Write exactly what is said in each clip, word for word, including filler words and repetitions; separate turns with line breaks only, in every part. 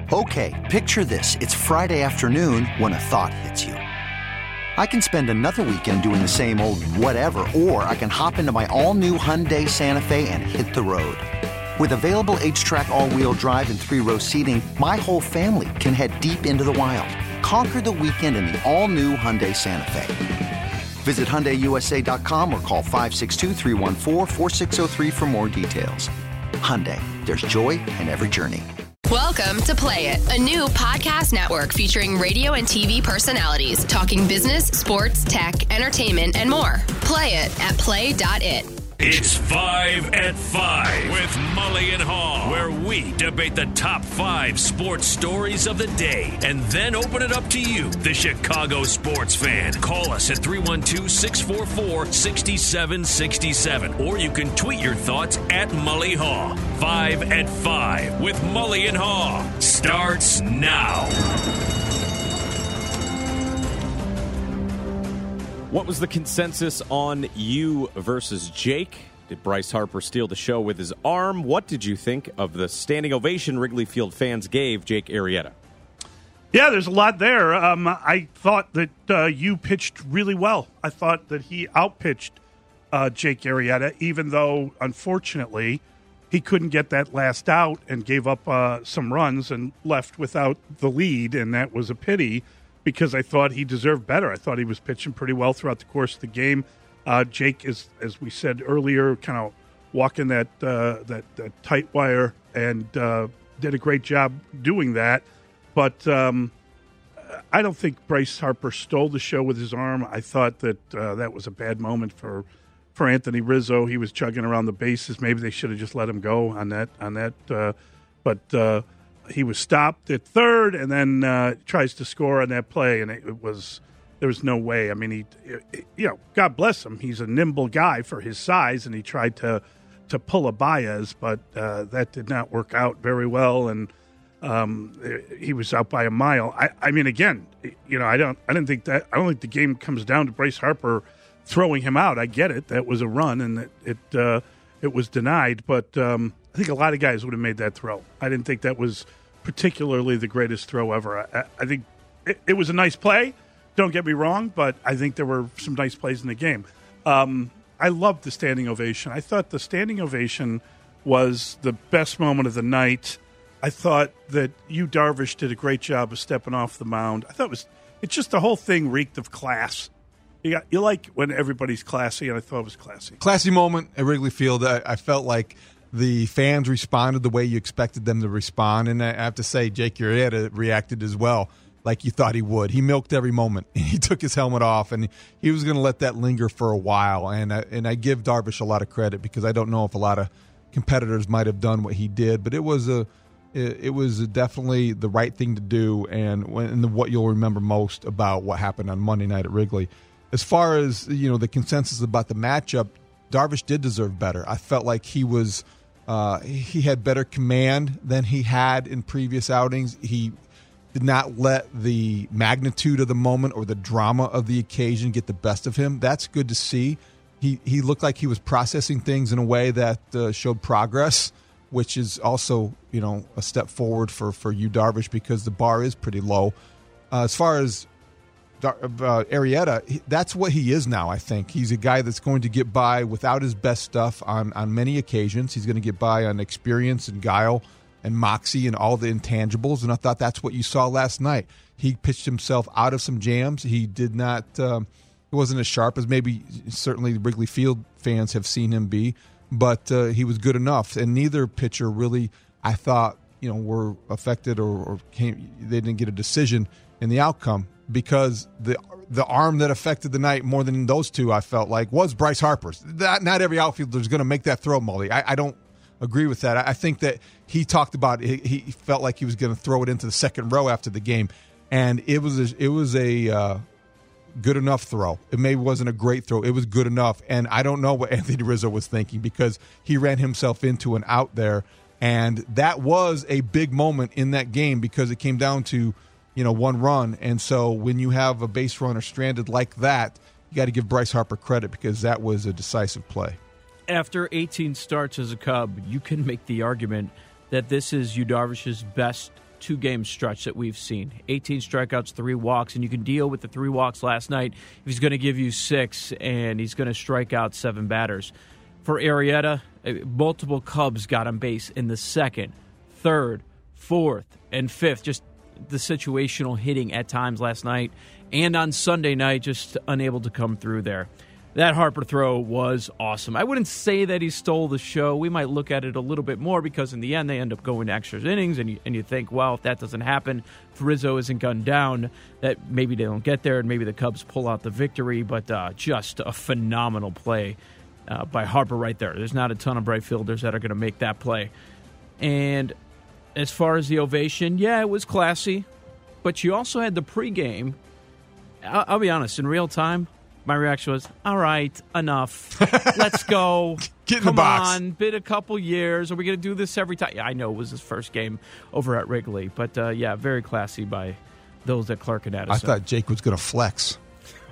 Okay, picture this. It's Friday afternoon when a thought hits you. I can spend another weekend doing the same old whatever, or I can hop into my all-new Hyundai Santa Fe and hit the road. With available H-Track all-wheel drive and three-row seating, my whole family can head deep into the wild. Conquer the weekend in the all-new Hyundai Santa Fe. Visit Hyundai U S A dot com or call five six two, three one four, four six zero three for more details. Hyundai, there's joy in every journey.
Welcome to Play It, a new podcast network featuring radio and T V personalities talking business, sports, tech, entertainment, and more. Play it at play dot it.
It's Five at Five with Mully and Haw, where we debate the top five sports stories of the day and then open it up to you, the Chicago sports fan. Call us at three one two, six four four, six seven six seven, or you can tweet your thoughts at Mully Haw. Five at Five with Mully and Haw starts now.
What was the consensus on you versus Jake? Did Bryce Harper steal the show with his arm? What did you think of the standing ovation Wrigley Field fans gave Jake Arrieta?
Yeah, there's a lot there. Um, I thought that uh, you pitched really well. I thought that he outpitched uh, Jake Arrieta, even though, unfortunately, he couldn't get that last out and gave up uh, some runs and left without the lead, and that was a pity, because I thought he deserved better. I thought he was pitching pretty well throughout the course of the game. Uh, Jake is, as we said earlier, kind of walking that, uh, that that tight wire and uh, did a great job doing that. But um, I don't think Bryce Harper stole the show with his arm. I thought that uh, that was a bad moment for for Anthony Rizzo. He was chugging around the bases. Maybe they should have just let him go on that. On that, uh, but. Uh, He was stopped at third, and then uh, tries to score on that play, and it, it was there was no way. I mean, he, it, you know, God bless him. He's a nimble guy for his size, and he tried to to pull a Baez, but uh, that did not work out very well, and um, he was out by a mile. I, I mean, again, you know, I don't, I didn't think that. I don't think the game comes down to Bryce Harper throwing him out. I get it. That was a run, and it it, uh, it was denied, but um, I think a lot of guys would have made that throw. I didn't think that was particularly the greatest throw ever. I, I think it, it was a nice play. Don't get me wrong, but I think there were some nice plays in the game. Um, I loved the standing ovation. I thought the standing ovation was the best moment of the night. I thought that Yu Darvish did a great job of stepping off the mound. I thought it was it's just the whole thing reeked of class. You got, you like when everybody's classy, and I thought it was classy.
Classy moment at Wrigley Field. I, I felt like the fans responded the way you expected them to respond, and I have to say, Jake Arrieta reacted as well, like you thought he would. He milked every moment. He took his helmet off, and he was going to let that linger for a while. And I, and I give Darvish a lot of credit because I don't know if a lot of competitors might have done what he did, but it was a it, it was definitely the right thing to do, and, when, and the, what you'll remember most about what happened on Monday night at Wrigley. As far as you know, the consensus about the matchup, Darvish did deserve better. I felt like he was. Uh, he had better command than he had in previous outings. He did not let the magnitude of the moment or the drama of the occasion get the best of him. That's good to see. He he looked like he was processing things in a way that uh, showed progress, which is also, you know, a step forward for, for Yu Darvish because the bar is pretty low. Uh, as far as Uh, Arrieta, that's what he is now, I think. He's a guy that's going to get by without his best stuff on, on many occasions. He's going to get by on experience and guile and moxie and all the intangibles, and I thought that's what you saw last night. He pitched himself out of some jams. He did not um, – he wasn't as sharp as maybe certainly Wrigley Field fans have seen him be, but uh, he was good enough. And neither pitcher really, I thought, you know, were affected or, or came – they didn't get a decision in the outcome. Because the the arm that affected the night more than those two, I felt like, was Bryce Harper's. That, not every outfielder is going to make that throw, Mully. I, I don't agree with that. I, I think that he talked about it, he felt like he was going to throw it into the second row after the game, and it was a, it was a uh, good enough throw. It maybe wasn't a great throw. It was good enough, and I don't know what Anthony Rizzo was thinking because he ran himself into an out there, and that was a big moment in that game because it came down to – you know, one run. And so when you have a base runner stranded like that, you got to give Bryce Harper credit because that was a decisive play.
After eighteen starts as a Cub, you can make the argument that this is Yu Darvish's best two-game stretch that we've seen. eighteen strikeouts, three walks, and you can deal with the three walks last night if he's going to give you six and he's going to strike out seven batters. For Arrieta, multiple Cubs got on base in the second, third, fourth, and fifth. Just the situational hitting at times last night. And on Sunday night, just unable to come through there. That Harper throw was awesome. I wouldn't say that he stole the show. We might look at it a little bit more because in the end they end up going to extra innings, and you, and you think, well, if that doesn't happen, if Rizzo isn't gunned down, that maybe they don't get there and maybe the Cubs pull out the victory. But uh, just a phenomenal play uh, by Harper right there. There's not a ton of right fielders that are going to make that play. And as far as the ovation, yeah, it was classy. But you also had the pregame. I'll, I'll be honest, in real time, my reaction was, all right, enough. Let's go.
Get in
Come
the box.
on, been a couple years. Are we going to do this every time? Yeah, I know it was his first game over at Wrigley. But, uh, yeah, very classy by those at Clark and Addison.
I thought Jake was going to flex.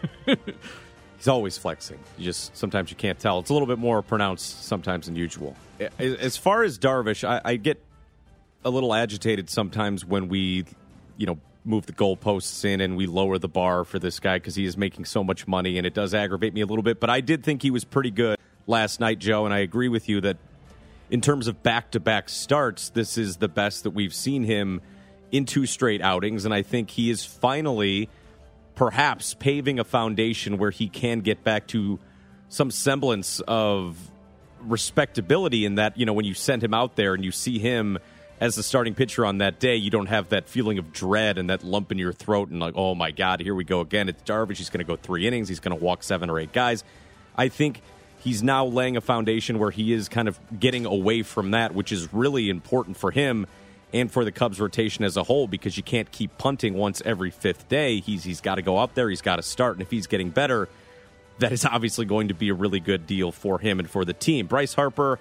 He's always flexing. You just sometimes you can't tell. It's a little bit more pronounced sometimes than usual. As far as Darvish, I, I get a little agitated sometimes when we, you know, move the goalposts in and we lower the bar for this guy because he is making so much money, and it does aggravate me a little bit. But I did think he was pretty good last night, Joe, and I agree with you that in terms of back-to-back starts, this is the best that we've seen him in two straight outings, and I think he is finally perhaps paving a foundation where he can get back to some semblance of respectability in that, you know, when you send him out there and you see him as the starting pitcher on that day, you don't have that feeling of dread and that lump in your throat and like, oh, my God, here we go again. It's Darvish. He's going to go three innings. He's going to walk seven or eight guys. I think he's now laying a foundation where he is kind of getting away from that, which is really important for him and for the Cubs rotation as a whole, because you can't keep punting once every fifth day. He's He's got to go out there. He's got to start. And if he's getting better, that is obviously going to be a really good deal for him and for the team. Bryce Harper,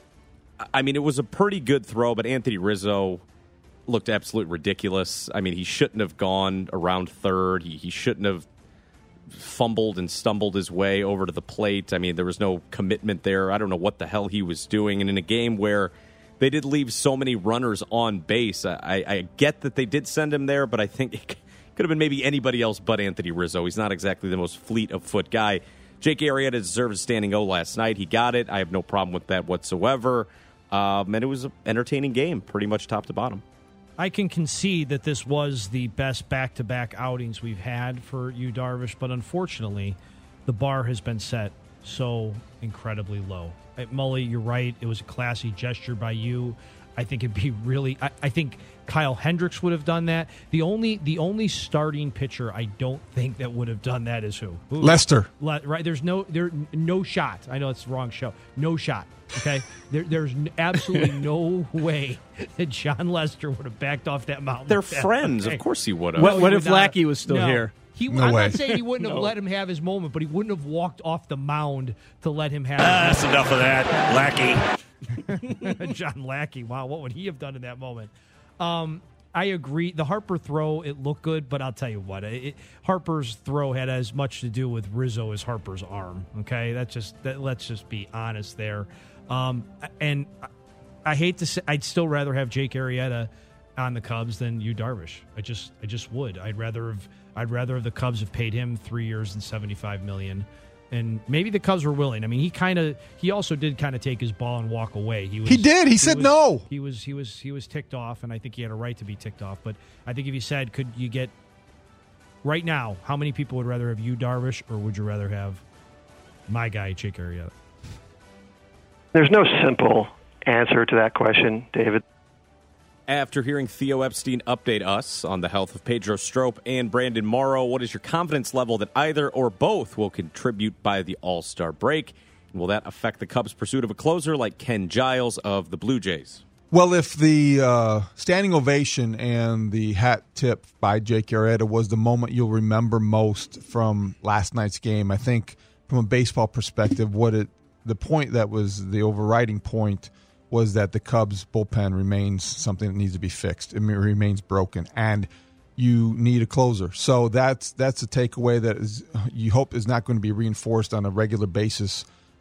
I mean, it was a pretty good throw, but Anthony Rizzo looked absolutely ridiculous. I mean, he shouldn't have gone around third. He, he shouldn't have fumbled and stumbled his way over to the plate. I mean, there was no commitment there. I don't know what the hell he was doing. And in a game where they did leave so many runners on base, I, I get that they did send him there, but I think it could have been maybe anybody else but Anthony Rizzo. He's not exactly the most fleet-of-foot guy. Jake Arrieta deserved a standing O last night. He got it. I have no problem with that whatsoever. Um, and it was an entertaining game, pretty much top to bottom.
I can concede that this was the best back-to-back outings we've had for you, Darvish, but unfortunately, the bar has been set so incredibly low. Mully, you're right. It was a classy gesture by you. I think it'd be really. I, I think Kyle Hendricks would have done that. The only the only starting pitcher I don't think that would have done that is who? Ooh,
Lester.
Le, right? There's no there no shot. I know it's the wrong show. No shot. Okay. there, there's absolutely no way that John Lester would have backed off that mountain.
They're
like
friends.
Okay.
Of course he would have.
What,
No,
what
he
if
would not.
Lackey was still
No.
here?
He,
No
I'm
way.
not saying he wouldn't have
No.
let him have his moment, but he wouldn't have walked off the mound to let him have
Ah,
his
that's enough of that. Lackey.
John Lackey. Wow, what would he have done in that moment? Um, I agree. The Harper throw, it looked good, but I'll tell you what, it, Harper's throw had as much to do with Rizzo as Harper's arm. Okay, that's just that, let's just be honest there. Um, and I, I hate to say, I'd still rather have Jake Arrieta on the Cubs than you, Darvish. I just, I just would. I'd rather have, I'd rather have the Cubs have paid him three years and seventy-five million dollars. And maybe the Cubs were willing. I mean, he kind of, he also did kind of take his ball and walk away. He was,
He did. He said
was,
no.
He was, he was, he was ticked off, and I think he had a right to be ticked off. But I think if he said, "Could you get right now?" How many people would rather have you, Darvish, or would you rather have my guy, Jake Arrieta?
There's no simple answer to that question, David.
After hearing Theo Epstein update us on the health of Pedro Strop and Brandon Morrow, what is your confidence level that either or both will contribute by the All-Star break? And will that affect the Cubs' pursuit of a closer like Ken Giles of the Blue Jays?
Well, if the uh, standing ovation and the hat tip by Jake Arrieta was the moment you'll remember most from last night's game, I think from a baseball perspective, what it the point that was the overriding point was that the Cubs bullpen remains something that needs to be fixed. It remains broken, and you need a closer. So that's that's a takeaway that is you hope is not going to be reinforced on a regular basis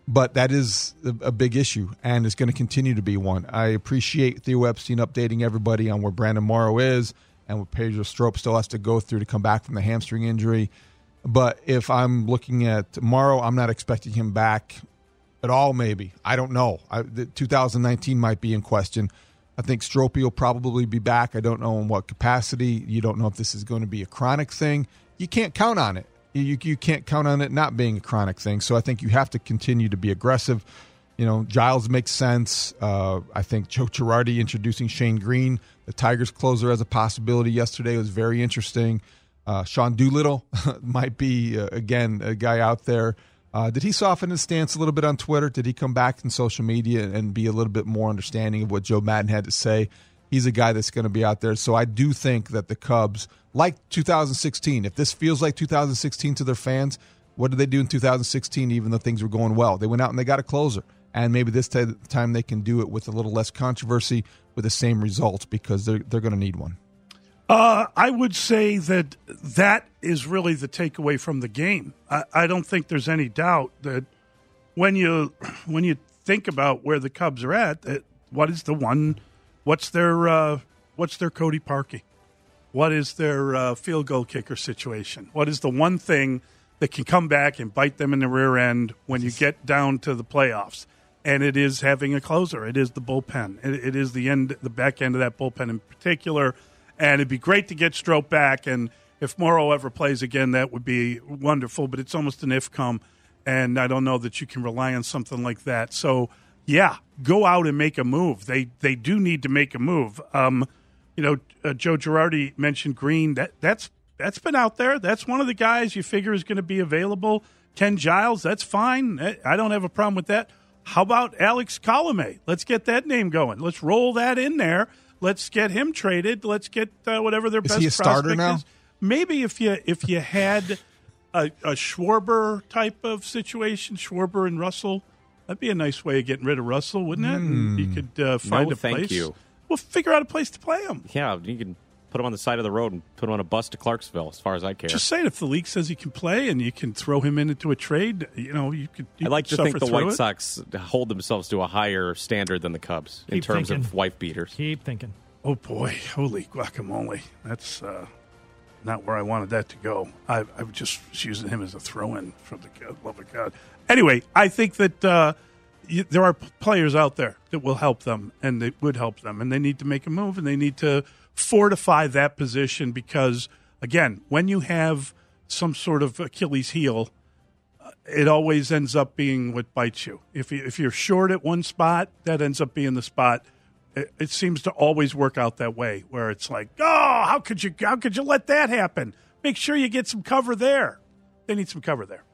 But that is a, a big issue, and it's going to continue to be one. I appreciate Theo Epstein updating everybody on where Brandon Morrow is and what Pedro Strop still has to go through to come back from the hamstring injury. But if I'm looking at Morrow, I'm not expecting him back at all, maybe. I don't know. I, the two thousand nineteen might be in question. I think Stropey will probably be back. I don't know in what capacity. You don't know if this is going to be a chronic thing. You can't count on it. You, you can't count on it not being a chronic thing. So I think you have to continue to be aggressive. You know, Giles makes sense. Uh, I think Joe Girardi introducing Shane Green, the Tigers closer, as a possibility yesterday was very interesting. Uh, Sean Doolittle might be, uh, again, a guy out there. Uh, did he soften his stance a little bit on Twitter? Did he come back in social media and be a little bit more understanding of what Joe Madden had to say? He's a guy that's going to be out there. So I do think that the Cubs, like two thousand sixteen, if this feels like two thousand sixteen to their fans, what did they do in two thousand sixteen even though things were going well? They went out and they got a closer. And maybe this t- time they can do it with a little less controversy with the same results because they're, they're going to need one.
Uh, I would say that that is really the takeaway from the game. I, I don't think there's any doubt that when you when you think about where the Cubs are at, that what is the one, what's their uh, what's their Cody Parkey? What is their uh, field goal kicker situation? What is the one thing that can come back and bite them in the rear end when you get down to the playoffs? And it is having a closer. It is the bullpen. It, it is the end, the back end of that bullpen in particular. And it'd be great to get Strop back. And if Morrow ever plays again, that would be wonderful. But it's almost an if come. And I don't know that you can rely on something like that. So, yeah, go out and make a move. They they do need to make a move. Um, you know, uh, Joe Girardi mentioned Green. That that's that's been out there. That's one of the guys you figure is going to be available. Ken Giles, that's fine. I don't have a problem with that. How about Alex Colomé? Let's get that name going. Let's roll that in there. Let's get him traded. Let's get uh, whatever their
is
best
he a starter
prospect
now?
is. Maybe if you if you had a, a Schwarber type of situation, Schwarber and Russell, that'd be a nice way of getting rid of Russell, wouldn't it?
Mm.
You could uh, find
no,
a
thank
place.
you.
Well, figure out a place to play him.
Yeah, you can put him on the side of the road and put him on a bus to Clarksville, as far as I care.
Just saying, if the league says he can play and you can throw him into a trade, you know, you could. You
I like
could
to think
suffer
the
through
White
it.
Sox hold themselves to a higher standard than the Cubs in
Keep
terms
thinking.
of wife beaters.
Keep thinking.
Oh, boy. Holy guacamole. That's uh, not where I wanted that to go. I, I was just using him as a throw-in for the God, love of God. Anyway, I think that uh, you, there are players out there that will help them, and they would help them, and they need to make a move, and they need to fortify that position because, again, when you have some sort of Achilles heel, uh, it always ends up being what bites you. If, you. if you're short at one spot, that ends up being the spot. It, it seems to always work out that way, where it's like, oh, how could you, how could you let that happen? Make sure you get some cover there. They need some cover there.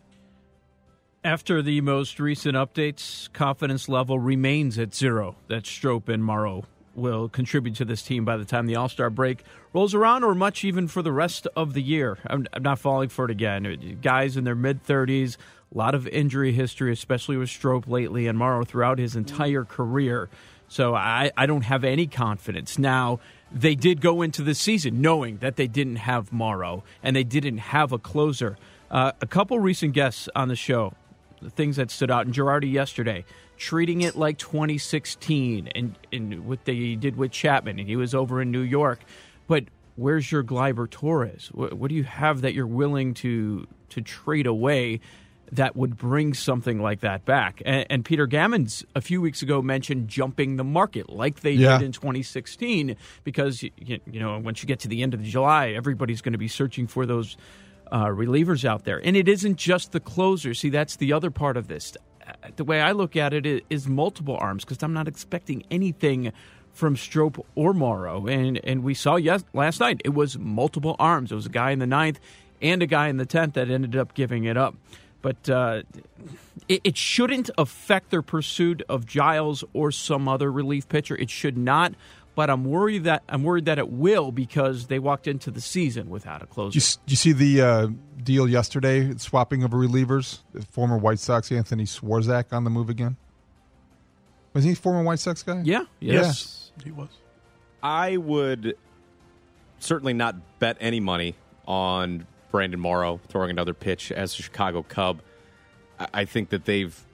After the most recent updates, confidence level remains at zero that Strop and Morrow will contribute to this team by the time the All-Star break rolls around, or much even for the rest of the year. I'm, I'm not falling for it again. Guys in their mid-thirties, a lot of injury history, especially with Strop lately, and Morrow throughout his entire career. So I, I don't have any confidence. Now, they did go into the season knowing that they didn't have Morrow, and they didn't have a closer. Uh, a couple recent guests on the show, the things that stood out, and Girardi yesterday, treating it like twenty sixteen and, and what they did with Chapman, and he was over in New York. But where's your Gleyber Torres? What, what do you have that you're willing to to trade away that would bring something like that back? And, and Peter Gammons a few weeks ago mentioned jumping the market like they
Yeah.
did in twenty sixteen because, you, you know, once you get to the end of July, everybody's going to be searching for those uh, relievers out there. And it isn't just the closer. See, that's the other part of this. The way I look at it is multiple arms because I'm not expecting anything from Strop or Morrow. And and we saw yes, last night it was multiple arms. It was a guy in the ninth and a guy in the tenth that ended up giving it up. But uh, it, it shouldn't affect their pursuit of Giles or some other relief pitcher. It should not. But I'm worried that I'm worried that it will because they walked into the season without a closer.
Did you, did you see the uh, deal yesterday, swapping of relievers? The former White Sox Anthony Swarzak on the move again? Was he a former White Sox guy?
Yeah.
Yes, he was.
I would certainly not bet any money on Brandon Morrow throwing another pitch as a Chicago Cub. I think that they've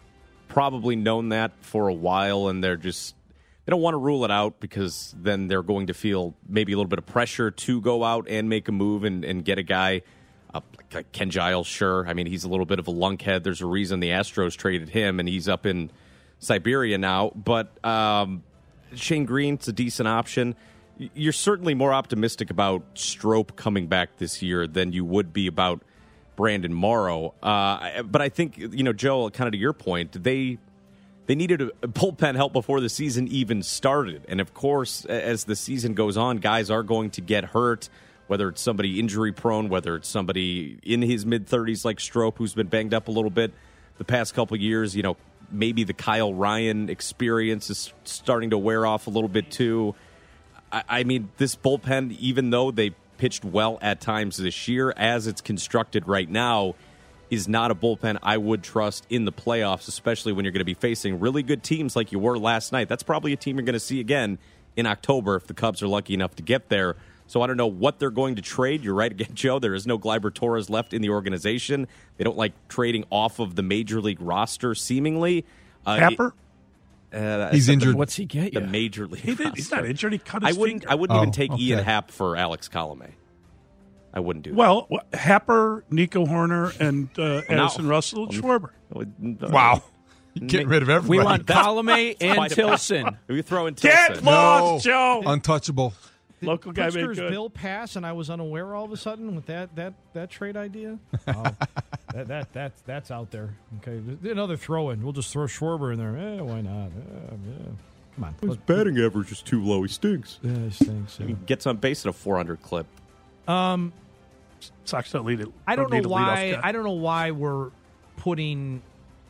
probably known that for a while, and they're just they don't want to rule it out because then they're going to feel maybe a little bit of pressure to go out and make a move and, and get a guy uh, like Ken Giles. Sure, I mean he's a little bit of a lunkhead. There's a reason the Astros traded him, and he's up in Siberia now. But um, Shane Green's a decent option. You're certainly more optimistic about Strop coming back this year than you would be about Brandon Morrow. Uh, but I think, you know, Joe, kind of to your point, they they needed a, a bullpen help before the season even started. And, of course, as the season goes on, guys are going to get hurt, whether it's somebody injury-prone, whether it's somebody in his mid-thirties like Strop who's been banged up a little bit the past couple of years. You know, maybe the Kyle Ryan experience is starting to wear off a little bit too. I mean, this bullpen, even though they pitched well at times this year, as it's constructed right now, is not a bullpen I would trust in the playoffs, especially when you're going to be facing really good teams like you were last night. That's probably a team you're going to see again in October if the Cubs are lucky enough to get there. So I don't know what they're going to trade. You're right again, Joe. There is no Gleyber Torres left in the organization. They don't like trading off of the major league roster, seemingly.
Uh, Happer?
It, Uh,
he's injured.
The,
What's he get?
The
yeah.
major league.
He did, he's not injured. He cut his
I wouldn't.
finger.
I wouldn't
oh,
even take
okay.
Ian Happ for Alex Colomé. I wouldn't do that.
Well, Happer, Nico Horner, and uh, Addison
no.
Russell, and Schwarber.
Wow. Get rid of everybody.
We want Colomé and Tilson.
We throw in Tilson.
Get lost,
no.
Joe.
Untouchable.
Local guy made
Pritzker's
good.
bill pass, and I was unaware all of a sudden with that that that trade idea. Oh, that that that's that's out there. Okay, another throw in. We'll just throw Schwarber in there. Eh, why not? Eh, yeah. Come on.
His batting average is too low. He stinks.
Yeah, he stinks. Yeah.
He gets on base at a four hundred clip.
Um,
Sox don't lead it.
I don't
need
know
a leadoff
why.
guy.
I don't know why we're putting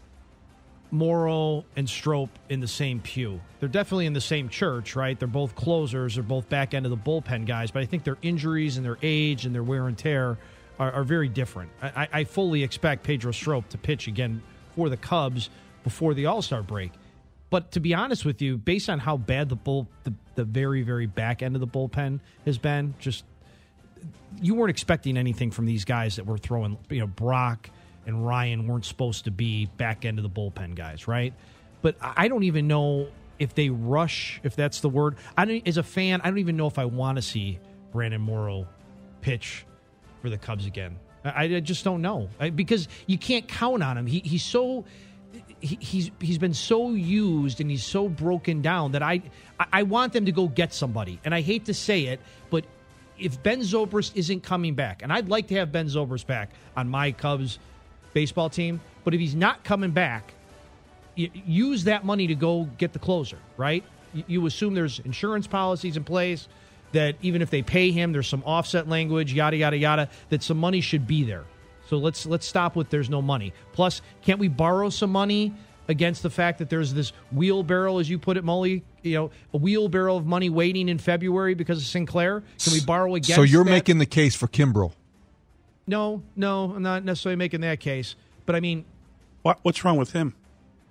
Morrow and Strop in the same pew. They're definitely in the same church, right? They're both closers. They're both back end of the bullpen guys. But I think their injuries and their age and their wear and tear are, are very different. I, I fully expect Pedro Strop to pitch again for the Cubs before the All-Star break. But to be honest with you, based on how bad the bull, the, the very, very back end of the bullpen has been, just you weren't expecting anything from these guys that were throwing, you know, Brock and Ryan weren't supposed to be back end of the bullpen guys, right? But I don't even know if they rush, if that's the word. I don't, as a fan, I don't even know if I want to see Brandon Morrow pitch for the Cubs again. I, I just don't know I, because you can't count on him. He, he's so he, he's he's been so used and he's so broken down that I I want them to go get somebody. And I hate to say it, but if Ben Zobrist isn't coming back, and I'd like to have Ben Zobrist back on my Cubs baseball team, but if he's not coming back, you use that money to go get the closer, right? You, you assume there's insurance policies in place that even if they pay him, there's some offset language, yada yada yada, that some money should be there. So let's let's stop with there's no money. Plus, can't we borrow some money against the fact that there's this wheelbarrow, as you put it, Mully, you know, a wheelbarrow of money waiting in February because of Sinclair? Can we borrow against
So you're
that?
making the case for Kimbrel?
No, no, I'm not necessarily making that case. But, I mean...
What, what's wrong with him?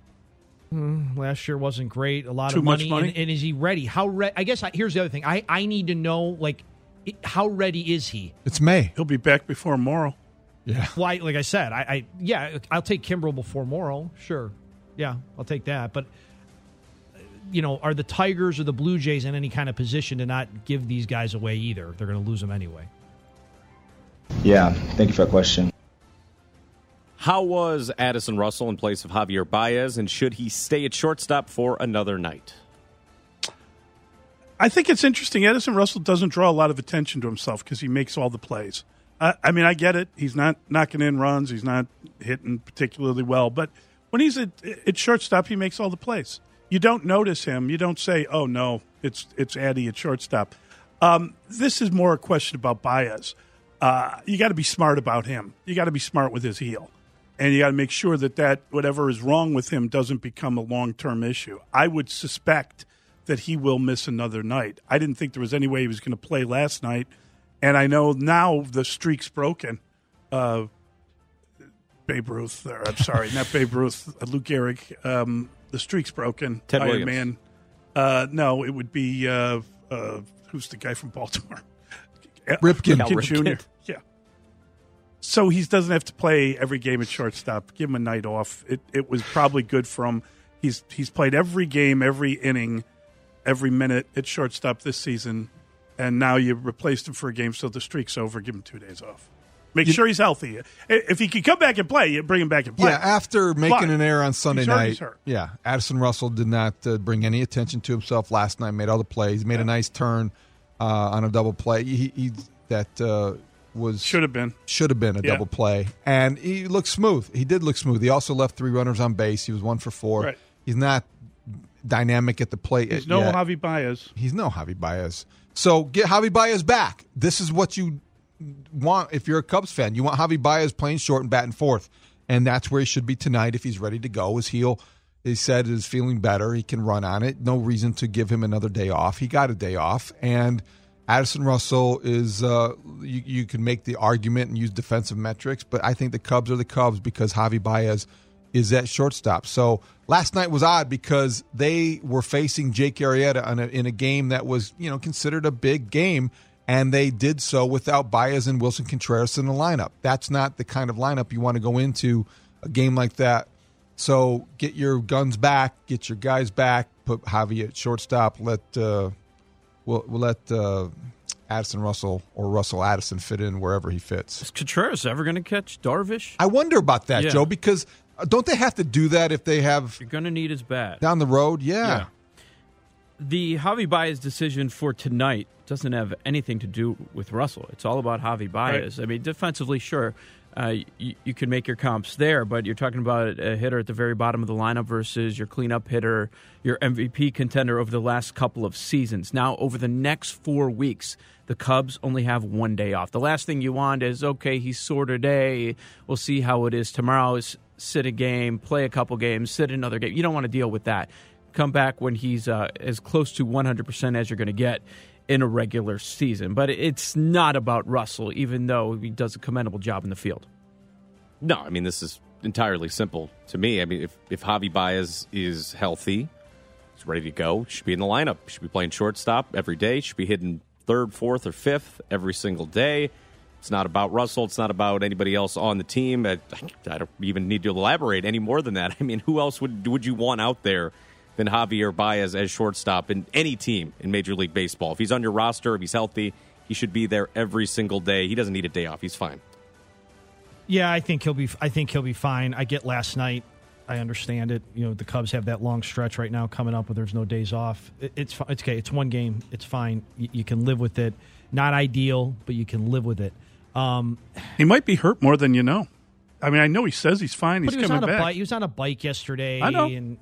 Mm, last year wasn't great. A lot
Too
of money.
much money?
And, and is he ready? How re- I guess I, here's the other thing. I, I need to know, like, it, how ready is he?
It's May.
He'll be back before Morrow.
Yeah.
Well, I, like I said, I, I yeah, I'll take Kimbrel before Morrow. Sure. Yeah, I'll take that. But, you know, are the Tigers or the Blue Jays in any kind of position to not give these guys away either? They're going to lose them anyway.
Yeah, thank you for that question.
How was Addison Russell in place of Javier Baez, and should he stay at shortstop for another night?
I think it's interesting. Addison Russell doesn't draw a lot of attention to himself because he makes all the plays. I, I mean, I get it. He's not knocking in runs. He's not hitting particularly well. But when he's at, at shortstop, he makes all the plays. You don't notice him. You don't say, oh, no, it's it's Addy at shortstop. Um, this is more a question about Baez. Uh, you got to be smart about him. You got to be smart with his heel. And you got to make sure that, that whatever is wrong with him doesn't become a long-term issue. I would suspect that he will miss another night. I didn't think there was any way he was going to play last night. And I know now the streak's broken. Uh, Babe Ruth, or I'm sorry, not Babe Ruth, uh, Lou Gehrig. Um, the streak's broken.
Ted
Iron
Williams.
Man. Uh, no, it would be, uh, uh, who's the guy from Baltimore?
Ripken.
Ripken
Cal Ripken.
Junior Yeah. so he doesn't have to play every game at shortstop. Give him a night off. It it was probably good for him. He's he's played every game, every inning, every minute at shortstop this season, and now you replaced him for a game, so the streak's over. Give him two days off. Make you, sure he's healthy. If he can come back and play, you bring him back and play.
Yeah, after making
but
an error on Sunday
he's hurt,
night.
He's hurt.
Yeah, Addison Russell did not uh, bring any attention to himself last night. Made all the plays. Made yeah. a nice turn uh, on a double play. He, he that uh, was
should have been
should have been a
yeah.
double play, and he looked smooth. He did look smooth. He also left three runners on base. He was one for four.
Right.
He's not dynamic at the plate.
He's no
yet.
Javi Baez.
He's no Javi Baez. So get Javi Baez back. This is what you want if you're a Cubs fan. You want Javi Baez playing short and batting fourth, and that's where he should be tonight if he's ready to go. His heel, he said, is feeling better. He can run on it. No reason to give him another day off. He got a day off, and Addison Russell is. Uh, you, you can make the argument and use defensive metrics, but I think the Cubs are the Cubs because Javi Baez is at shortstop. So last night was odd because they were facing Jake Arrieta in a, in a game that was, you know, considered a big game. And they did so without Baez and Wilson Contreras in the lineup. That's not the kind of lineup you want to go into a game like that. So get your guns back, get your guys back, put Javi at shortstop. Let uh, we'll, we'll let uh, Addison Russell or Russell Addison fit in wherever he fits.
Is Contreras ever going to catch Darvish?
I wonder about that,
yeah.
Joe, because don't they have to do that if they have
You're going to need his bat
down the road? Yeah.
yeah. The Javi Baez decision for tonight doesn't have anything to do with Russell. It's all about Javi Baez. Right. I mean, defensively, sure, uh, you, you can make your comps there, but you're talking about a hitter at the very bottom of the lineup versus your cleanup hitter, your M V P contender over the last couple of seasons. Now, over the next four weeks, the Cubs only have one day off. The last thing you want is, okay, he's sore today. We'll see how it is tomorrow. Is sit a game, play a couple games, sit another game. You don't want to deal with that. Come back when he's uh, as close to one hundred percent as you're going to get in a regular season. But it's not about Russell, even though he does a commendable job in the field.
No, I mean, this is entirely simple to me. I mean, if, if Javi Baez is healthy, he's ready to go, should be in the lineup. Should be playing shortstop every day. Should be hitting third, fourth, or fifth every single day. It's not about Russell. It's not about anybody else on the team. I, I don't even need to elaborate any more than that. I mean, who else would would you want out there than Javier Baez as shortstop in any team in Major League Baseball? If he's on your roster, if he's healthy, he should be there every single day. He doesn't need a day off. He's fine.
Yeah, I think he'll be. I think he'll be fine. I get last night. I understand it. You know, the Cubs have that long stretch right now coming up where there's no days off. It, it's it's okay. It's one game. It's fine. You, you can live with it. Not ideal, but you can live with it. Um,
he might be hurt more than you know. I mean, I know he says he's fine. He's
but he was
coming
on a
back.
bike. He was on a bike yesterday.
I know.
And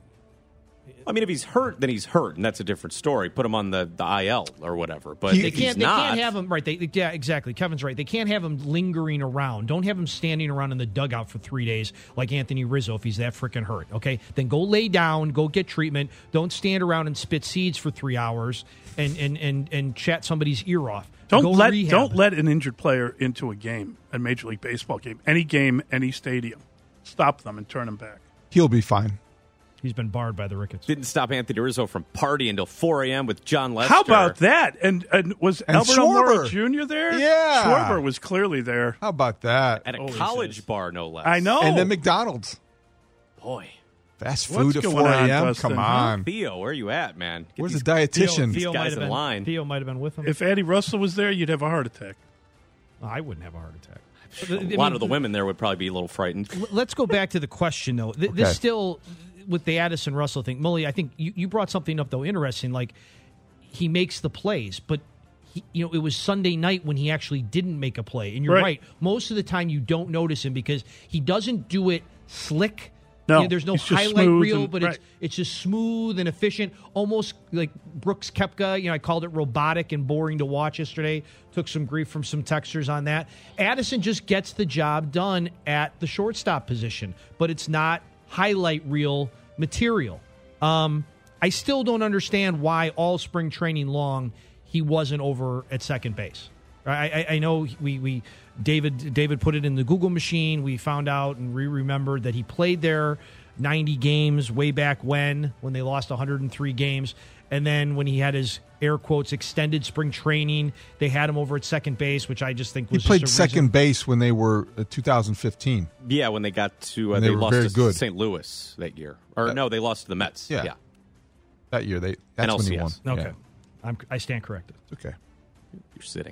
I mean, if he's hurt, then he's hurt, and that's a different story. Put him on the, the I L or whatever. But
they
if
can't.
he's
They
not,
can't have him. Right. They, they, yeah. Exactly. Kevin's right. They can't have him lingering around. Don't have him standing around in the dugout for three days like Anthony Rizzo if he's that freaking hurt. Okay. Then go lay down. Go get treatment. Don't stand around and spit seeds for three hours and and and, and chat somebody's ear off.
Don't
go
let
rehab.
don't let an injured player into a game, a Major League Baseball game, any game, any stadium. Stop them and turn them back.
He'll be fine.
He's been barred by the Ricketts.
Didn't stop Anthony Rizzo from partying until four a.m. with John Lester.
How about that? And, and was
And
Albert
Schwarber.
Almora Junior there?
Yeah.
Schwarber was clearly there.
How about that?
At a
Always
college
is.
bar, no less.
I know.
And then McDonald's.
Boy.
Fast
What's
food at
going
four
on,
a.m.?
Dustin,
Come
huh?
on.
Theo, where are you at, man? Get
Where's
these-
the dietitian?
Theo,
guys
might have
in
been,
line.
Theo might have been with him.
If Eddie Russell was there, you'd have a heart attack.
I wouldn't have a heart attack.
A lot of the women there would probably be a little frightened.
Let's go back to the question, though. Th-
Okay.
This still, with the Addison Russell thing, Mully, I think you, you brought something up, though, interesting. Like, he makes the plays, but, he, you know, it was Sunday night when he actually didn't make a play. And you're
Right.
right. Most of the time you don't notice him because he doesn't do it slick.
No,
You know, there's no
he's just
highlight
smooth
reel,
and-
but
right.
it's it's just smooth and efficient, almost like Brooks Koepka. You know, I called it robotic and boring to watch yesterday. Took some grief from some texters on that. Addison just gets the job done at the shortstop position, but it's not highlight reel material. Um, I still don't understand why all spring training long he wasn't over at second base. I, I, I know we, we David David put it in the Google machine. We found out and we remembered that he played there ninety games way back when when they lost one hundred three games, and then when he had his air quotes, extended spring training. They had him over at second base, which I just think was
he played
just a
second
reason.
base when they were uh, two thousand fifteen.
Yeah, when they got to, uh,
And
they,
they were
lost
very
to
good.
Saint Louis that year. Or
Uh,
no, they lost to the Mets.
Yeah.
yeah.
That year, they that's when he won.
N L C S.
Okay.
Yeah.
I'm, I stand corrected.
It's okay.
You're sitting.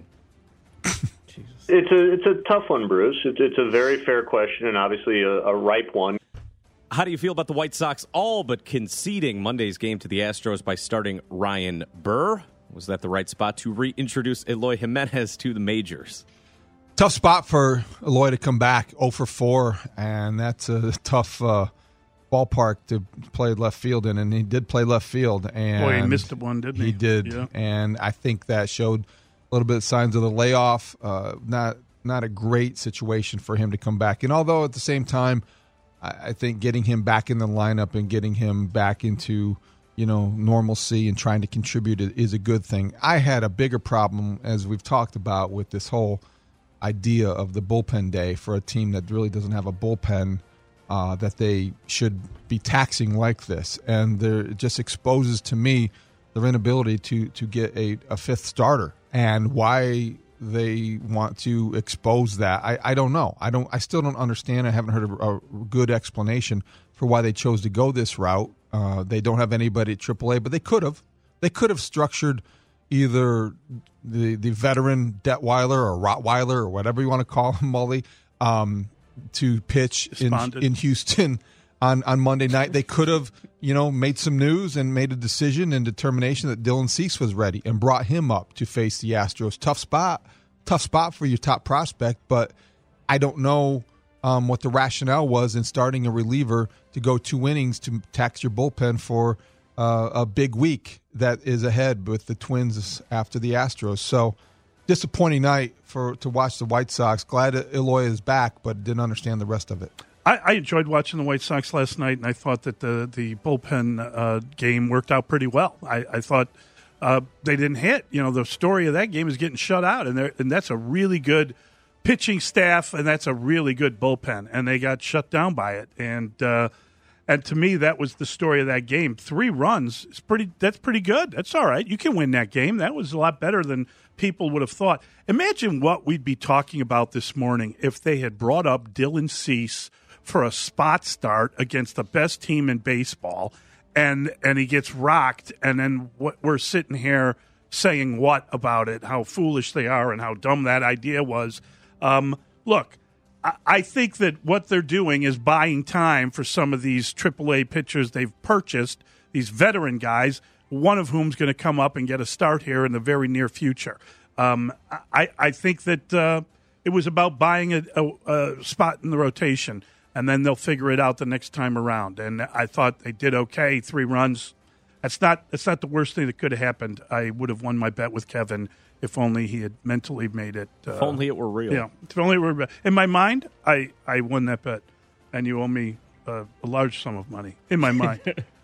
It's a it's a tough one, Bruce. It's, it's a very fair question and obviously a, a ripe one.
How do you feel about the White Sox all but conceding Monday's game to the Astros by starting Ryan Burr? Was that the right spot to reintroduce Eloy Jimenez to the majors?
Tough spot for Eloy to come back, oh for four, and that's a tough uh, ballpark to play left field in, and he did play left field. And
Boy, he missed one, didn't he?
He did,
Yeah.
and I think that showed a little bit of signs of the layoff. Uh, not not a great situation for him to come back. And although at the same time, I, I think getting him back in the lineup and getting him back into you know normalcy and trying to contribute is a good thing. I had a bigger problem, as we've talked about, with this whole idea of the bullpen day for a team that really doesn't have a bullpen, uh, that they should be taxing like this. And there, it just exposes to me their inability to to get a, a fifth starter, and why they want to expose that. I, I don't know. I don't. I still don't understand. I haven't heard a, a good explanation for why they chose to go this route. Uh, they don't have anybody at triple A, but they could have. They could have structured either the the veteran Detweiler or Rottweiler or whatever you want to call him, Mully, um, to pitch in,
Despondent.
in Houston on, on Monday night. They could have, you know, made some news and made a decision and determination that Dylan Cease was ready and brought him up to face the Astros. Tough spot, tough spot for your top prospect, but I don't know um, what the rationale was in starting a reliever to go two innings to tax your bullpen for uh, a big week that is ahead with the Twins after the Astros. So disappointing night for to watch the White Sox. Glad that Eloy is back, but didn't understand the rest of it.
I, I enjoyed watching the White Sox last night, and I thought that the the bullpen uh, game worked out pretty well. I, I thought uh, they didn't hit. You know, the story of that game is getting shut out, and they're- and that's a really good pitching staff, and that's a really good bullpen, and they got shut down by it. And uh, and to me, that was the story of that game. Three runs is pretty. That's pretty good. That's all right. You can win that game. That was a lot better than people would have thought. Imagine what we'd be talking about this morning if they had brought up Dylan Cease for a spot start against the best team in baseball, and and he gets rocked, and then what we're sitting here saying what about it, how foolish they are and how dumb that idea was. Um, look, I, I think that what they're doing is buying time for some of these triple A pitchers they've purchased, these veteran guys, one of whom's going to come up and get a start here in the very near future. Um, I, I think that uh, it was about buying a, a, a spot in the rotation, and then they'll figure it out the next time around. And I thought they did okay, three runs. That's not that's not the worst thing that could have happened. I would have won my bet with Kevin if only he had mentally made it. Uh,
If only it were real.
Yeah, if only it were. In my mind, I, I won that bet, and you owe me uh, a large sum of money. In my mind.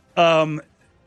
um,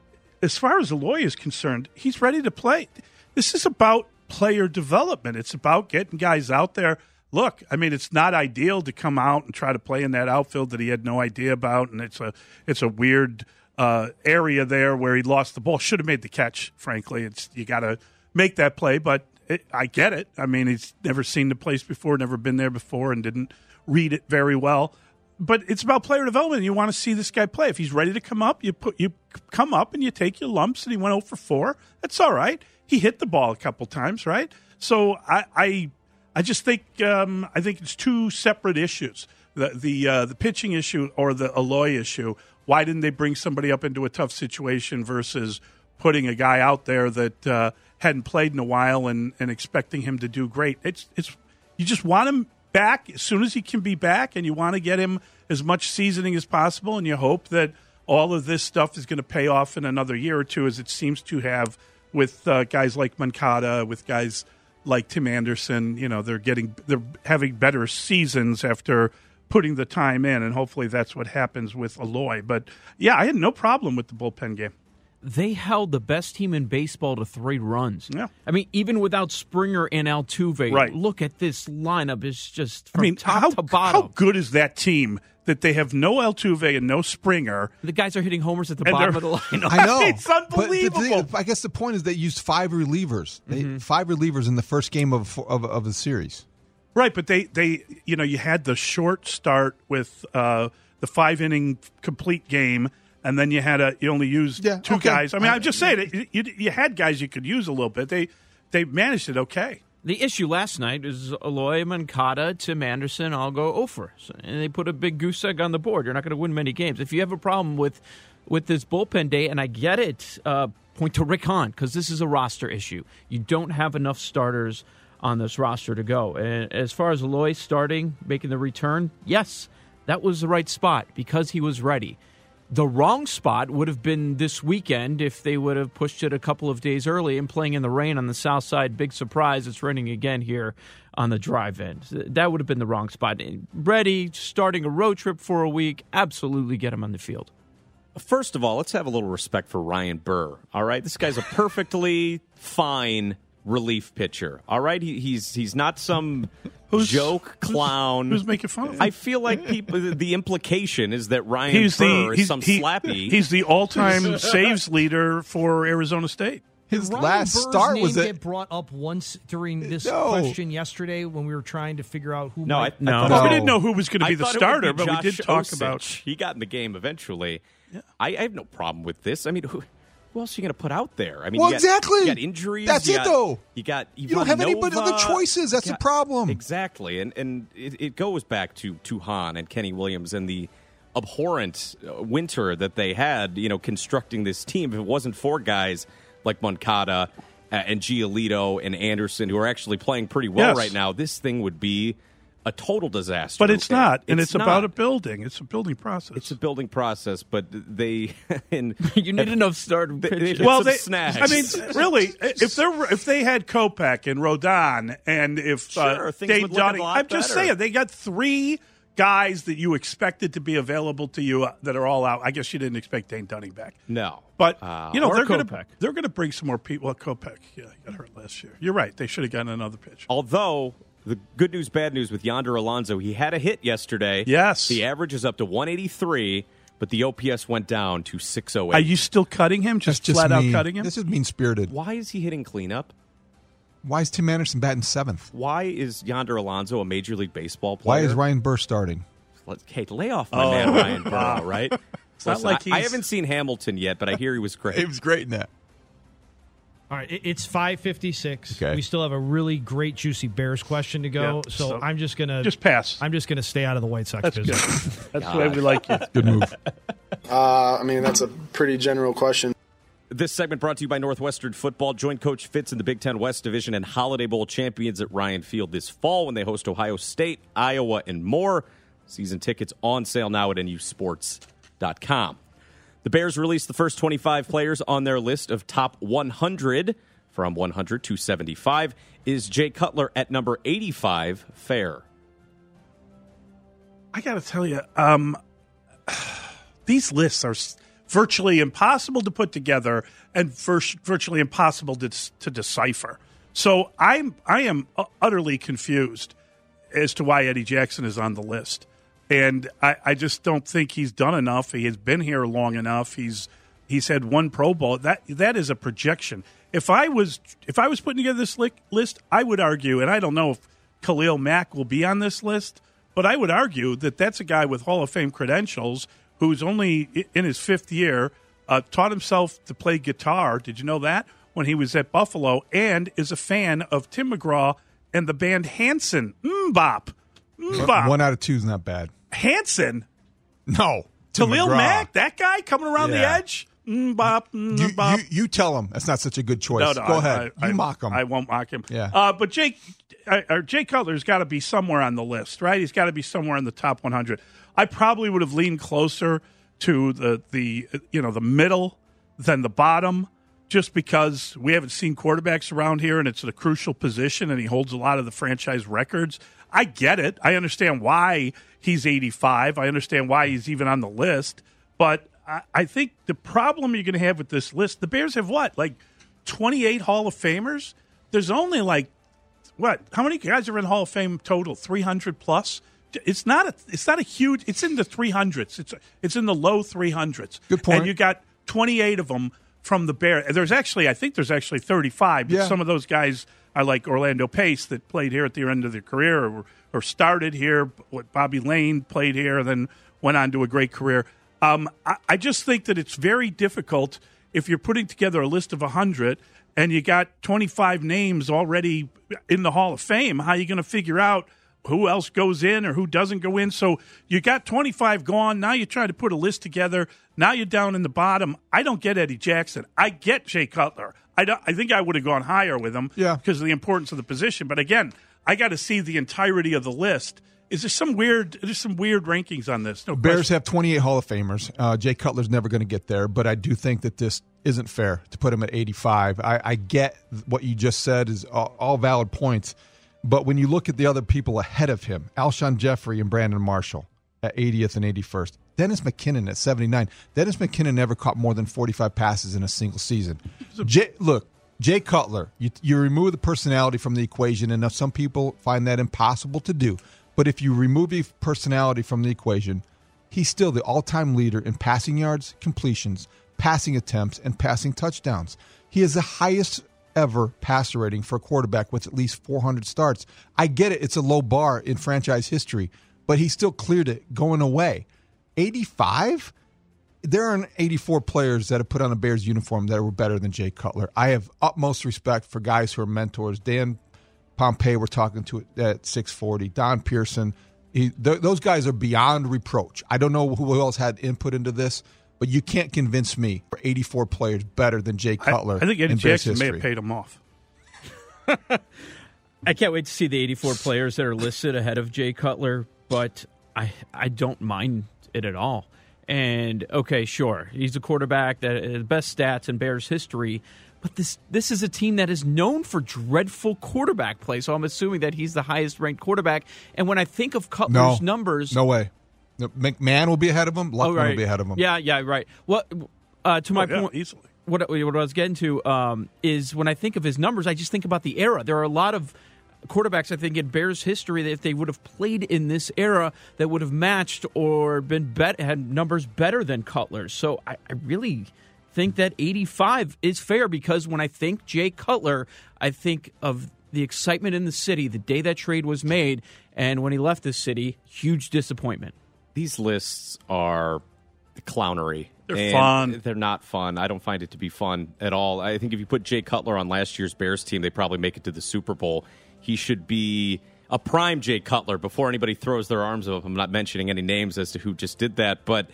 as far as Eloy is concerned, he's ready to play. This is about player development. It's about getting guys out there. Look, I mean, it's not ideal to come out and try to play in that outfield that he had no idea about, and it's a it's a weird uh, area there where he lost the ball. Should have made the catch. Frankly, it's you got to make that play, but it, I get it. I mean, he's never seen the place before, never been there before, and didn't read it very well. But it's about player development. You want to see this guy play. If he's ready to come up, you put you come up and you take your lumps. And he went oh for four. That's all right. He hit the ball a couple times, right? So I I, I just think um, I think it's two separate issues: the the uh, the pitching issue or the Eloy issue. Why didn't they bring somebody up into a tough situation versus putting a guy out there that uh, hadn't played in a while and, and expecting him to do great? It's it's you just want him back as soon as he can be back, and you want to get him as much seasoning as possible, and you hope that all of this stuff is going to pay off in another year or two, as it seems to have with uh, guys like Moncada, with guys like Tim Anderson. You know, they're getting they're having better seasons after putting the time in, and hopefully that's what happens with Eloy. But yeah, I had no problem with the bullpen game.
they held the best team in baseball to three runs.
Yeah.
I mean, even without Springer and Altuve,
Right.
look at this lineup. It's just from
I mean,
top
how,
to bottom.
how good is that team that they have no Altuve and no Springer?
The guys are hitting homers at the
And
bottom of
they're-
the lineup.
I know.
It's unbelievable.
But the thing, I guess the point is they used five relievers. They,
Mm-hmm.
Five relievers in the first game of of, of the series.
Right, but they, they, you know, you had the short start with uh, the five inning complete game, and then you had a you only used
Yeah,
two
okay.
guys. I mean, I'm just saying, it, you, you had guys you could use a little bit. They they managed it okay.
The issue last night is Eloy, Moncada, Tim Anderson all go over, and they put a big goose egg on the board. You're not going to win many games. If you have a problem with with this bullpen day, and I get it, uh, point to Rick Hahn, because this is a roster issue. You don't have enough starters on this roster to go. And as far as Eloy starting, making the return, yes, that was the right spot because he was ready. The wrong spot would have been this weekend if they would have pushed it a couple of days early and playing in the rain on the south side. Big surprise, it's raining again here on the drive-in. That would have been the wrong spot. Ready, starting a road trip for a week, absolutely get him on the field.
First of all, let's have a little respect for Ryan Burr. All right, this guy's a perfectly fine relief pitcher. All right, he, he's he's not some
Who's-
joke clown.
Who's making fun of him?
I feel like people. The implication is that Ryan
He's
Burr
the
is
he's,
some
he-
slappy.
He's the all-time saves leader for Arizona State.
His
Ryan
last
Burr's
start
name
was
get
at
brought up once during this
No.
question yesterday when we were trying to figure out who.
No,
might,
I- I
No.
thought-
Well, we
No.
didn't know who was going to
I
be the
thought it would
starter,
be
but we
Josh
did talk
Osich.
about.
He got in the game eventually. I, I have no problem with this. I mean, who, who else are you going to put out there? I mean,
Well,
you got,
exactly.
You got injuries.
That's
you
it,
got,
though.
You got
You don't
Ivan
have anybody
Nova.
other choices. That's
You
the
got-
problem.
Exactly, and and it, it goes back to to Hahn and Kenny Williams and the abhorrent uh, winter that they had. You know, constructing this team. If it wasn't for guys like Moncada uh, and Giolito and Anderson, who are actually playing pretty well
Yes.
right now, this thing would be a total disaster.
But it's not, and
It's
it's, about
not.
a building. It's a building process.
It's a building process, but they and
You need enough starting
They-
pitchers.
they-
well,
some
they,
snags.
I mean, really, if they were, if they had Kopech and Rodon, and if
Sure,
uh,
things
Dave
would look a
Dunning,
lot
I'm just
better.
saying they got three guys that you expected to be available to you uh, that are all out. I guess you didn't expect Dane Dunning back,
no.
but
Uh,
you know
or
they're going to
Kopech.
they're going to bring some more people. Well, Kopech, yeah, he got hurt last year. You're right; they should have gotten another pitch.
Although the good news, bad news with Yonder Alonso, he had a hit yesterday.
Yes.
the average is up to one eighty-three, but the O P S went down to six oh
Are
eight.
you still cutting him?
That's
Just,
just
flat
mean.
out cutting him?
This is mean spirited.
Why is he hitting cleanup?
Why is Tim Anderson batting seventh?
Why is Yonder Alonso a Major League Baseball
Why
player?
is Ryan Burr starting?
Let's, hey, lay off my man Ryan Burr, all right?
It's not
Listen,
like
I, I
he's-
haven't seen Hamilton yet, but I hear he was great.
It was great in that.
All right, it- it's five fifty-six.
Okay.
We still have a really great, juicy Bears question to go.
Yeah,
so,
so
I'm just gonna
just pass.
I'm just gonna stay out of the White Sox
That's good.
business.
That's the way we like you.
Good move.
Uh, I mean, that's a pretty general question.
This segment brought to you by Northwestern Football. Join Coach Fitz in the Big Ten West Division and Holiday Bowl champions at Ryan Field this fall when they host Ohio State, Iowa, and more. Season tickets on sale now at N U sports dot com. The Bears released the first twenty-five players on their list of top one hundred. From one hundred to seventy-five. Is Jay Cutler at number eighty-five fair?
I got to tell you, um, these lists are s- virtually impossible to put together and vir- virtually impossible to, to decipher. So I'm I am u- utterly confused as to why Eddie Jackson is on the list, and I, I just don't think he's done enough. He has been here long enough. He's he's had one Pro Bowl. That that is a projection. If I was if I was putting together this li- list, I would argue, and I don't know if Khalil Mack will be on this list, but I would argue that that's a guy with Hall of Fame credentials who's only i- in his fifth year, uh, taught himself to play guitar. Did you know that? When he was at Buffalo, and is a fan of Tim McGraw and the band Hanson. Mbop. Mbop.
One out of two is not bad.
Hanson.
No. Tim
Khalil
McGraw.
Mack, that guy coming around the
Yeah.
edge. Mbop.
You,
Mbop.
you, you tell him that's not such a good choice.
No, no,
Go
I-
ahead.
I,
you
I,
mock him.
I won't mock him.
Yeah.
Uh, but Jake, uh, or Jay Cutler's got to be somewhere on the list, right? He's got to be somewhere in the top one hundred. I probably would have leaned closer to the the you know the middle than the bottom, just because we haven't seen quarterbacks around here, and it's a crucial position, and he holds a lot of the franchise records. I get it. I understand why he's eighty-five. I understand why he's even on the list, but I, I think the problem you're going to have with this list, the Bears have what, like twenty-eight Hall of Famers? There's only like, what, how many guys are in Hall of Fame total? three hundred plus? It's not a, it's not a huge, it's in the three hundreds. It's it's in the low three hundreds.
Good point.
And you got twenty-eight of them from the Bears. There's actually, I think there's actually thirty-five. But
Yeah.
some of those guys are like Orlando Pace that played here at the end of their career or, or started here. What Bobby Lane played here, then went on to a great career. Um, I, I just think that it's very difficult if you're putting together a list of one hundred and you got twenty-five names already in the Hall of Fame. How are you going to figure out who else goes in or who doesn't go in? So you got twenty-five gone. Now you try to put a list together. Now you're down in the bottom. I don't get Eddie Jackson. I get Jay Cutler. I, don't, I think I would have gone higher with him
yeah.
because of the importance of the position. But again, I got to see the entirety of the list. Is there some weird? There's some weird rankings on this. No
Bears
question.
have twenty-eight Hall of Famers. Uh, Jay Cutler's never going to get there, but I do think that this isn't fair to put him at eighty-five. I, I get what you just said is all, all valid points, but when you look at the other people ahead of him, Alshon Jeffrey and Brandon Marshall at eightieth and eighty-first, Dennis McKinnon at seventy-nine. Dennis McKinnon never caught more than forty-five passes in a single season. Jay, look, Jay Cutler, you, you remove the personality from the equation, and some people find that impossible to do. But if you remove the personality from the equation, he's still the all-time leader in passing yards, completions, passing attempts, and passing touchdowns. He has the highest ever passer rating for a quarterback with at least four hundred starts. I get it. It's a low bar in franchise history, but he still cleared it going away. eighty-five? There are eighty-four players that have put on a Bears uniform that were better than Jay Cutler. I have utmost respect for guys who are mentors. Dan Pompei, we're talking to at six forty. Don Pearson, he, th- those guys are beyond reproach. I don't know who else had input into this, but you can't convince me for eighty-four players better than Jay Cutler.
I, I think Eddie
in Bears
Jackson may
history.
have paid him off.
I can't wait to see the eighty-four players that are listed ahead of Jay Cutler, but I I don't mind it at all. And, okay, sure, he's a quarterback that has the best stats in Bears history, but this this is a team that is known for dreadful quarterback play, so I'm assuming that he's the highest-ranked quarterback. And when I think of Cutler's
no,
numbers...
No way. McMahon will be ahead of him. Luckman
oh, right.
will be ahead of him.
Yeah, yeah, right. Well, uh, to my
oh, yeah,
point...
easily.
What, what I was getting to um, is when I think of his numbers, I just think about the era. There are a lot of quarterbacks, I think, in Bears history that if they would have played in this era, that would have matched or been bet had numbers better than Cutler's. So I, I really think that eighty-five is fair because when I think Jay Cutler, I think of the excitement in the city the day that trade was made, and when he left the city, huge disappointment.
These lists are clownery.
They're
and
fun.
They're not fun. I don't find it to be fun at all. I think if you put Jay Cutler on last year's Bears team, they probably make it to the Super Bowl. He should be a prime Jay Cutler before anybody throws their arms up. I'm not mentioning any names as to who just did that, but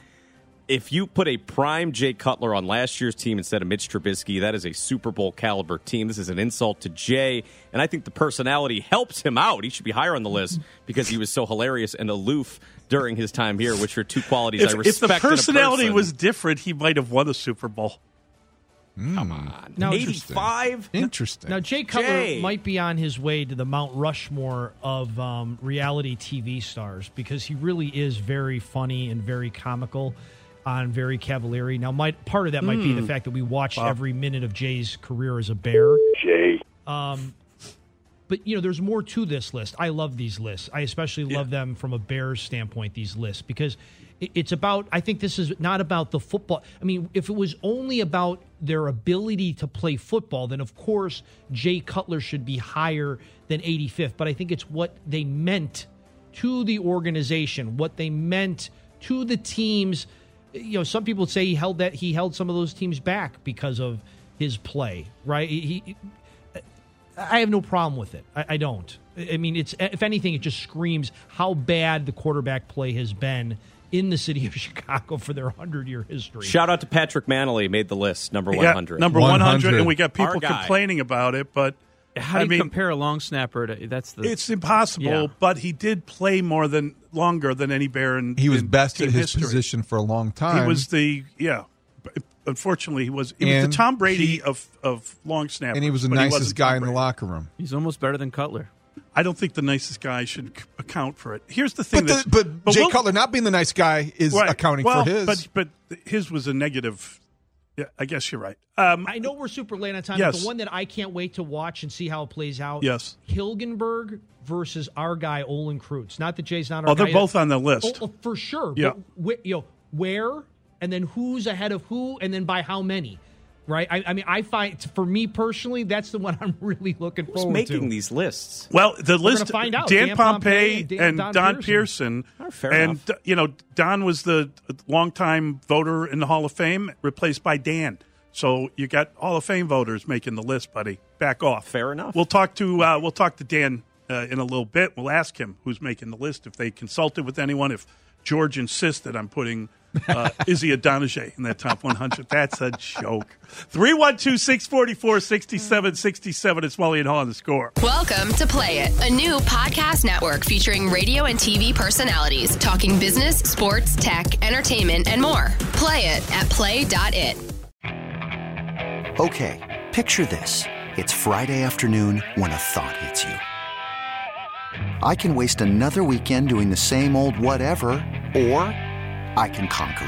if you put a prime Jay Cutler on last year's team instead of Mitch Trubisky, that is a Super Bowl caliber team. This is an insult to Jay, and I think the personality helps him out. He should be higher on the list because he was so hilarious and aloof during his time here, which are two qualities
if,
I respect.
If the personality
in a person.
was different, he might have won a Super Bowl.
Mm.
Come on.
Now,
eighty-five?
Interesting.
Now, Jay Cutler
Jay.
might be on his way to the Mount Rushmore of um, reality T V stars because he really is very funny and very comical on very Cavalieri. Now, might, part of that might be the fact that we watched
Wow.
every minute of Jay's career as a Bear.
Jay.
Um, but, you know, there's more to this list. I love these lists. I especially love them from a Bears standpoint, these lists, because it, it's about, I think this is not about the football. I mean, if it was only about their ability to play football, then, of course, Jay Cutler should be higher than eighty-fifth. But I think it's what they meant to the organization, what they meant to the teams. You know, some people say he held that he held some of those teams back because of his play, right? He, he I have no problem with it. I, I don't. I mean, it's if anything, it just screams how bad the quarterback play has been in the city of Chicago for their hundred-year history.
Shout out to Patrick Manley, made the list, number one hundred.
Yeah, number one hundred, and we got people
Our guy.
complaining about it, but
How
I
do you
mean,
compare a long snapper to that's the
it's impossible,
Yeah.
but he did play more than longer than any Bear in
He was
in
best
team
at his
history.
position for a long time.
He was the yeah. Unfortunately, he was he was
And
the Tom Brady
he-
of of long snappers,
and he was the
but
nicest
wasn't
guy
Tom
in the
Brady.
locker room.
he's almost better than Cutler.
I don't think the nicest guy should c- account for it. Here's the thing.
But, the, but, but Jay we'll, Cutler not being the nice guy is
right.
accounting
well,
for his.
But, but his was a negative. Yeah, I guess you're right. Um,
I know we're super late on time,
yes.
but the one that I can't wait to watch and see how it plays out.
Yes.
Hilgenberg versus our guy Olin Kreutz. Not that Jay's not our
oh,
guy.
they're both on the list.
Oh, oh, for sure.
Yeah.
But wh- you know, where and then who's ahead of who and then by how many? Right? I, I mean, I find, for me personally, that's the one I'm really looking
Who's
forward
making
to.
these lists?
Well, the
We're
list,
find out.
Dan,
Dan
Pompei
Pompei
and,
and
Don,
Don
Pearson.
Pearson.
Oh,
fair
and,
enough.
you know, Don was the longtime voter in the Hall of Fame, replaced by Dan. So you got Hall of Fame voters making the list, buddy. Back off.
Fair enough.
We'll talk to uh, we'll talk to Dan uh, in a little bit. We'll ask him who's making the list, if they consulted with anyone, if George insists that I'm putting uh, Izzy Adonijay in that top one hundred. That's a joke. three one two, six four four, six seven six seven. It's Mully and Haw on The Score.
Welcome to Play It, a new podcast network featuring radio and T V personalities talking business, sports, tech, entertainment, and more. Play it at play dot it.
Okay, picture this. It's Friday afternoon when a thought hits you. I can waste another weekend doing the same old whatever, or I can conquer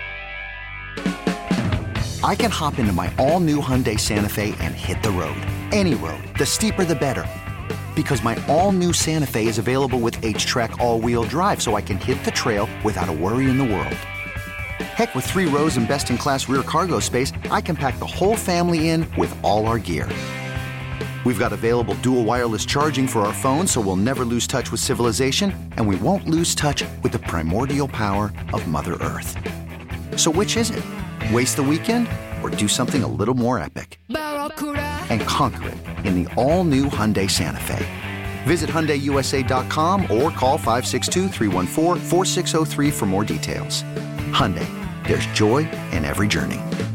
it. I can hop into my all-new Hyundai Santa Fe and hit the road. Any road. The steeper, the better. Because my all-new Santa Fe is available with H-Track all-wheel drive, so I can hit the trail without a worry in the world. Heck, with three rows and best-in-class rear cargo space, I can pack the whole family in with all our gear. We've got available dual wireless charging for our phones, so we'll never lose touch with civilization, and we won't lose touch with the primordial power of Mother Earth. So which is it? Waste the weekend or do something a little more epic? And conquer it in the all-new Hyundai Santa Fe. Visit Hyundai U S A dot com or call five six two, three one four, four six zero three for more details. Hyundai, there's joy in every journey.